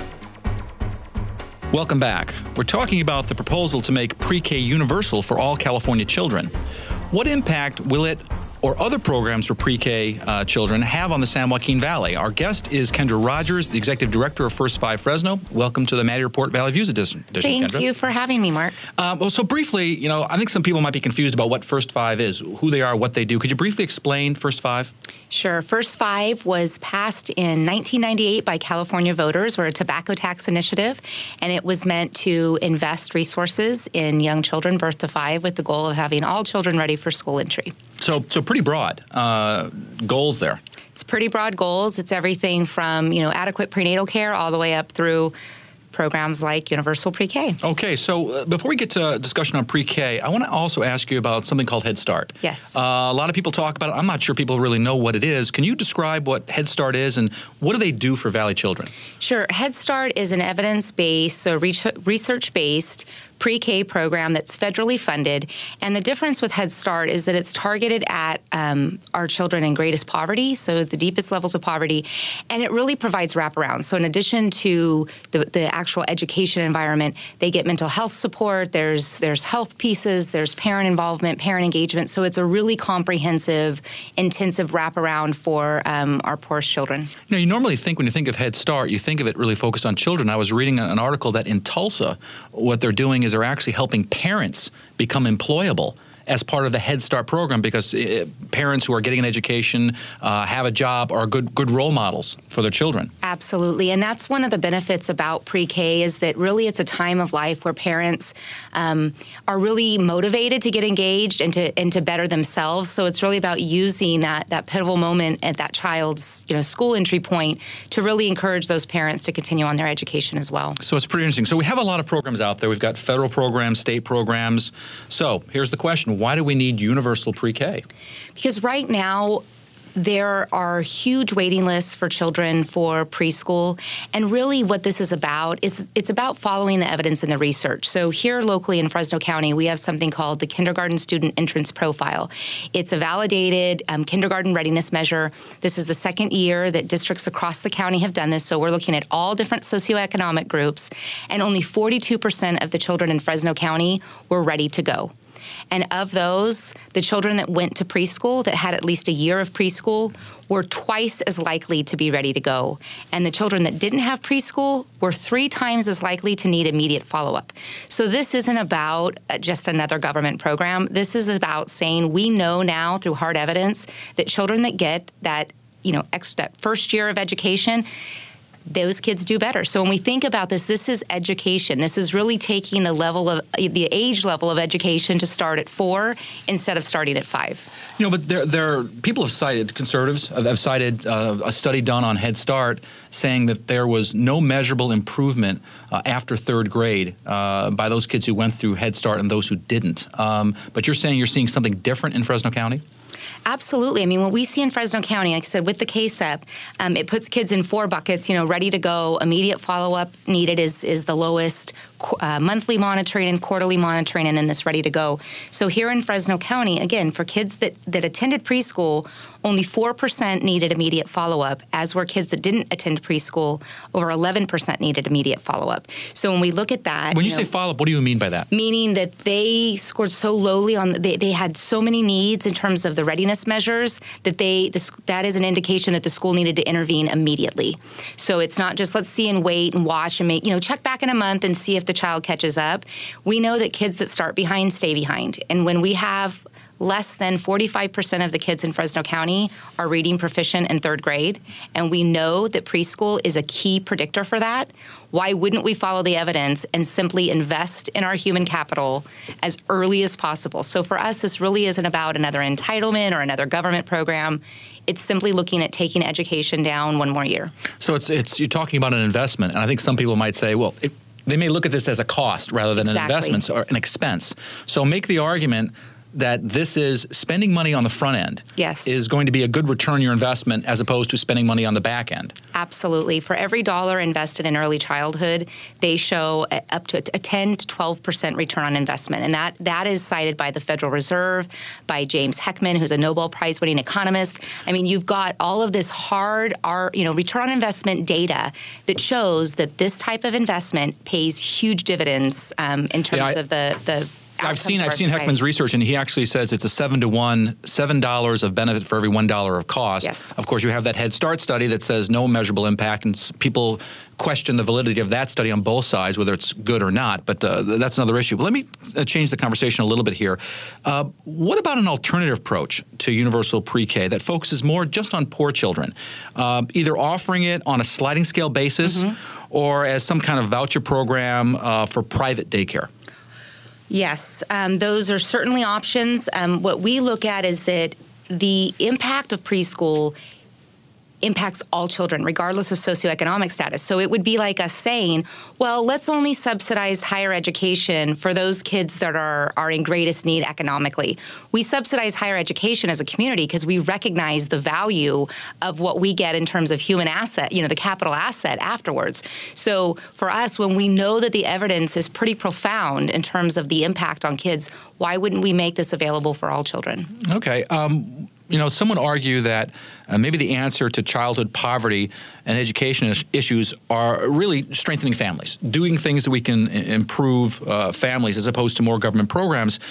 Welcome back. We're talking about the proposal to make pre-K universal for all California children. What impact will it or other programs for pre-K uh, children have on the San Joaquin Valley? Our guest is Kendra Rogers, the Executive Director of First Five Fresno. Welcome to the Maddie Report Valley Views edition. Thank Kendra. you for having me, Mark. Um, well, so briefly, you know, I think some people might be confused about what First Five is, who they are, what they do. Could you briefly explain First Five? Sure. First Five was passed in nineteen ninety-eight by California voters. We're a tobacco tax initiative, and it was meant to invest resources in young children birth to five with the goal of having all children ready for school entry. So, so pretty broad uh, goals there. It's pretty broad goals. It's everything from, you know, adequate prenatal care all the way up through programs like Universal Pre-K. Okay, so uh, before we get to a discussion on pre-K, I want to also ask you about something called Head Start. Yes. Uh, a lot of people talk about it. I'm not sure people really know what it is. Can you describe what Head Start is and what do they do for Valley children? Sure. Head Start is an evidence-based, so research-based pre-K program that's federally funded. And the difference with Head Start is that it's targeted at um, our children in greatest poverty, so the deepest levels of poverty, and it really provides wraparound. So in addition to the, the actual education environment, they get mental health support, there's, there's health pieces, there's parent involvement, parent engagement. So it's a really comprehensive, intensive wraparound for um, our poorest children. Now, you normally think when you think of Head Start, you think of it really focused on children. I was reading an article that in Tulsa, what they're doing is they're actually helping parents become employable as part of the Head Start program, because uh, parents who are getting an education, uh, have a job, are good good role models for their children. Absolutely, and that's one of the benefits about pre-K is that really it's a time of life where parents um, are really motivated to get engaged and to and to better themselves. So it's really about using that that pivotal moment at that child's you know school entry point to really encourage those parents to continue on their education as well. So it's pretty interesting. So we have a lot of programs out there. We've got federal programs, state programs. So here's the question. Why do we need universal pre-K? Because right now, there are huge waiting lists for children for preschool, and really what this is about is it's about following the evidence and the research. So here locally in Fresno County, we have something called the Kindergarten Student Entrance Profile. It's a validated um, kindergarten readiness measure. This is the second year that districts across the county have done this, so we're looking at all different socioeconomic groups, and only forty-two percent of the children in Fresno County were ready to go. And of those, the children that went to preschool, that had at least a year of preschool, were twice as likely to be ready to go. And the children that didn't have preschool were three times as likely to need immediate follow-up. So this isn't about just another government program. This is about saying we know now through hard evidence that children that get that, you know, ex- that first year of education, those kids do better. So when we think about this, this is education. This is really taking the level of the age level of education to start at four instead of starting at five. You know, but there, there people have cited, conservatives have, have cited uh, a study done on Head Start saying that there was no measurable improvement uh, after third grade uh, by those kids who went through Head Start and those who didn't. Um, but you're saying you're seeing something different in Fresno County? Absolutely. I mean, what we see in Fresno County, like I said, with the K S E P, um, it puts kids in four buckets, you know, ready to go. Immediate follow-up needed is, is the lowest. uh, monthly monitoring and quarterly monitoring, and then this ready to go. So here in Fresno County, again, for kids that, that attended preschool, only four percent needed immediate follow-up, as were kids that didn't attend preschool, over eleven percent needed immediate follow-up. So when we look at that... When you, you know, say follow-up, what do you mean by that? Meaning that they scored so lowly on... They, they had so many needs in terms of the readiness measures that they this, that is an indication that the school needed to intervene immediately. So it's not just let's see and wait and watch and make, you know, check back in a month and see if the child catches up. We know that kids that start behind stay behind. And when we have less than forty-five percent of the kids in Fresno County are reading proficient in third grade, and we know that preschool is a key predictor for that, why wouldn't we follow the evidence and simply invest in our human capital as early as possible? So for us, this really isn't about another entitlement or another government program. It's simply looking at taking education down one more year. So it's it's you're talking about an investment, and I think some people might say, well, it, they may look at this as a cost rather than Exactly. an investment or an expense. So make the argument that this is spending money on the front end yes. is going to be a good return on your investment as opposed to spending money on the back end. Absolutely. For every dollar invested in early childhood, they show up to a ten to twelve percent return on investment. And that, that is cited by the Federal Reserve, by James Heckman, who's a Nobel Prize winning economist. I mean, you've got all of this hard, you know, return on investment data that shows that this type of investment pays huge dividends um, in terms yeah, I, of the, the I've seen I've seen society. Heckman's research, and he actually says it's a seven to one, seven dollars of benefit for every one dollar of cost. Yes. Of course, you have that Head Start study that says no measurable impact, and people question the validity of that study on both sides, whether it's good or not. But uh, that's another issue. But let me change the conversation a little bit here. Uh, what about an alternative approach to universal pre-K that focuses more just on poor children, uh, either offering it on a sliding scale basis mm-hmm. or as some kind of voucher program uh, for private daycare? Yes, um, those are certainly options. Um, what we look at is that the impact of preschool impacts all children, regardless of socioeconomic status. So it would be like us saying, well, let's only subsidize higher education for those kids that are, are in greatest need economically. We subsidize higher education as a community because we recognize the value of what we get in terms of human asset, you know, the capital asset afterwards. So for us, when we know that the evidence is pretty profound in terms of the impact on kids, why wouldn't we make this available for all children? Okay. Um, You know, some would argue that uh, maybe the answer to childhood poverty and education is- issues are really strengthening families, doing things that we can I- improve uh, families as opposed to more government programs.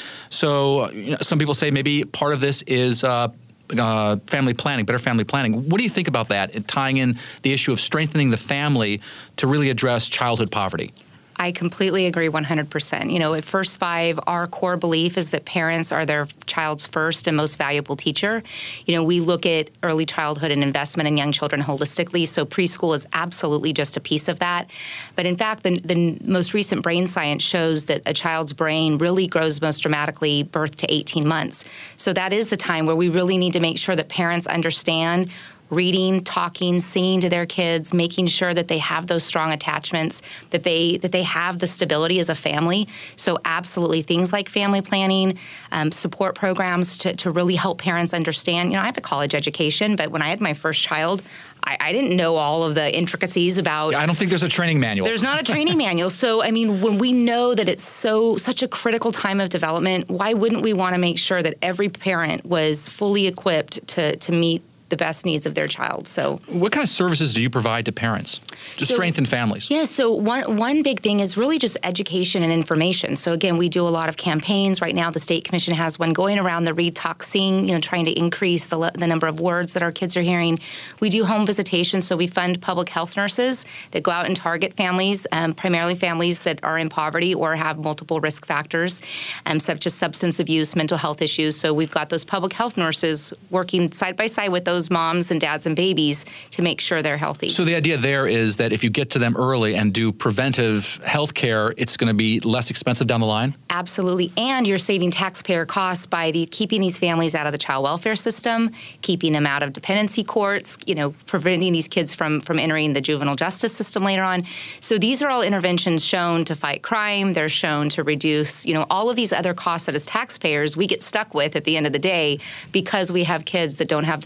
So you know, some people say maybe part of this is uh, uh, family planning, better family planning. What do you think about that, and tying in the issue of strengthening the family to really address childhood poverty? I completely agree one hundred percent. You know, at First Five, our core belief is that parents are their child's first and most valuable teacher. You know, we look at early childhood and investment in young children holistically, so preschool is absolutely just a piece of that. But in fact, the, the most recent brain science shows that a child's brain really grows most dramatically birth to eighteen months. So that is the time where we really need to make sure that parents understand reading, talking, singing to their kids, making sure that they have those strong attachments, that they that they have the stability as a family. So absolutely, things like family planning, um, support programs to, to really help parents understand. You know, I have a college education, but when I had my first child, I, I didn't know all of the intricacies about... I don't think there's a training manual. There's not a training manual. So, I mean, when we know that it's so such a critical time of development, why wouldn't we want to make sure that every parent was fully equipped to, to meet the best needs of their child? So what kind of services do you provide to parents to so, strengthen families? Yeah, so one one big thing is really just education and information. So again, we do a lot of campaigns. Right now, the State Commission has one going around the Read, Talk, Sing, you know, trying to increase the, the number of words that our kids are hearing. We do home visitations, so we fund public health nurses that go out and target families, um, primarily families that are in poverty or have multiple risk factors, um, such as substance abuse, mental health issues. So we've got those public health nurses working side by side with those moms and dads and babies to make sure they're healthy. So the idea there is that if you get to them early and do preventive health care, it's going to be less expensive down the line? Absolutely. And you're saving taxpayer costs by the, keeping these families out of the child welfare system, keeping them out of dependency courts, you know, preventing these kids from, from entering the juvenile justice system later on. So these are all interventions shown to fight crime. They're shown to reduce, you know, all of these other costs that as taxpayers we get stuck with at the end of the day because we have kids that don't have the support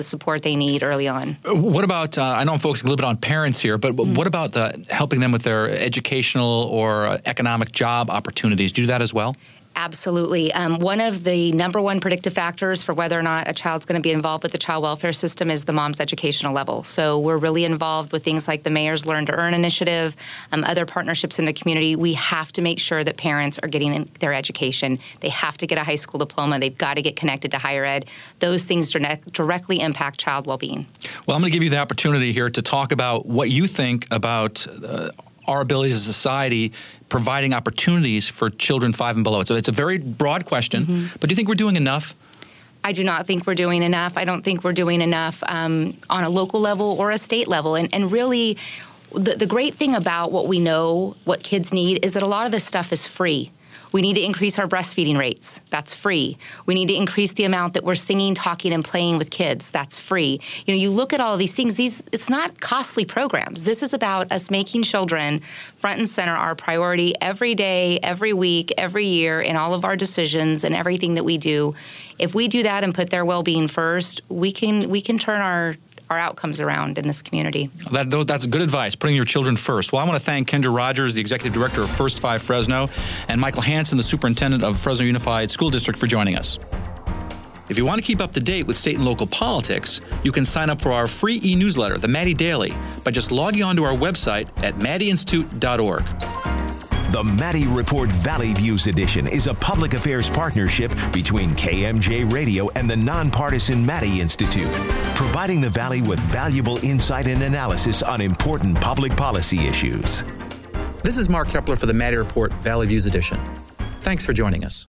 support they need early on. What about, uh, I know I'm focusing a little bit on parents here, but mm-hmm. what about the, helping them with their educational or uh, economic job opportunities? Do you do that as well? Absolutely. Um, one of the number one predictive factors for whether or not a child's going to be involved with the child welfare system is the mom's educational level. So we're really involved with things like the Mayor's Learn to Earn initiative, um, other partnerships in the community. We have to make sure that parents are getting their education. They have to get a high school diploma. They've got to get connected to higher ed. Those things directly impact child well-being. Well, I'm going to give you the opportunity here to talk about what you think about uh, our ability as a society providing opportunities for children five and below. So it's a very broad question, mm-hmm. but do you think we're doing enough? I do not think we're doing enough. I don't think we're doing enough um, on a local level or a state level. And, and really, the, the great thing about what we know, what kids need, is that a lot of this stuff is free. We need to increase our breastfeeding rates. That's free. We need to increase the amount that we're singing, talking, and playing with kids. That's free. You know, you look at all of these things, these it's not costly programs. This is about us making children front and center, our priority every day, every week, every year, in all of our decisions and everything that we do. If we do that and put their well-being first, we can we can turn our our outcomes around in this community. That, that's good advice, putting your children first. Well, I want to thank Kendra Rogers, the Executive Director of First Five Fresno, and Michael Hansen, the Superintendent of Fresno Unified School District, for joining us. If you want to keep up to date with state and local politics, you can sign up for our free e-newsletter, the Maddie Daily, by just logging on to our website at maddie institute dot org. The Maddie Report Valley Views Edition is a public affairs partnership between K M J Radio and the nonpartisan Maddie Institute, providing the Valley with valuable insight and analysis on important public policy issues. This is Mark Kepler for the Maddie Report Valley Views Edition. Thanks for joining us.